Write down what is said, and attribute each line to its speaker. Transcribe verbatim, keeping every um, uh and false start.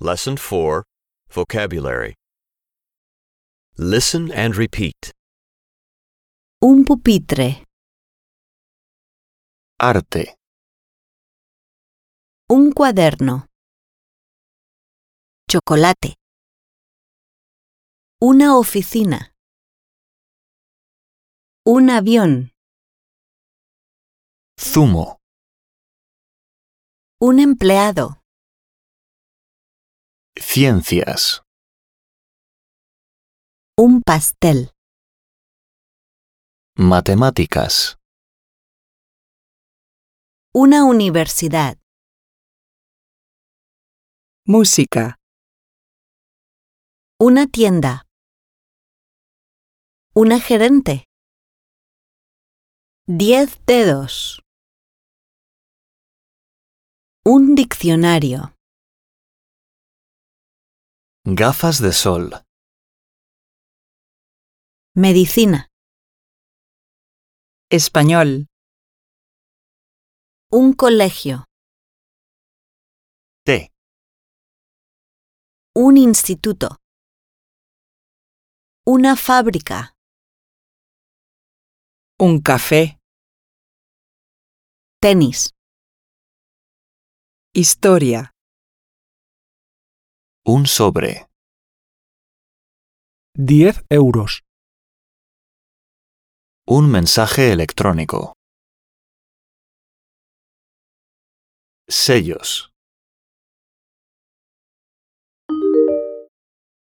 Speaker 1: Lesson four, Vocabulary. Listen and repeat.
Speaker 2: Un pupitre.
Speaker 3: Arte.
Speaker 2: Un cuaderno. Chocolate. Una oficina. Un avión.
Speaker 3: Zumo.
Speaker 2: Un empleado.
Speaker 3: Ciencias.
Speaker 2: Un pastel.
Speaker 3: Matemáticas.
Speaker 2: Una universidad.
Speaker 4: Música.
Speaker 2: Una tienda. Una gerente. Diez dedos. Un diccionario.
Speaker 3: Gafas de sol.
Speaker 2: Medicina.
Speaker 4: Español.
Speaker 2: Un colegio.
Speaker 3: Té.
Speaker 2: Un instituto. Una fábrica.
Speaker 4: Un café.
Speaker 2: Tenis.
Speaker 4: Historia.
Speaker 3: Un sobre.
Speaker 5: Diez euros.
Speaker 3: Un mensaje electrónico. Sellos.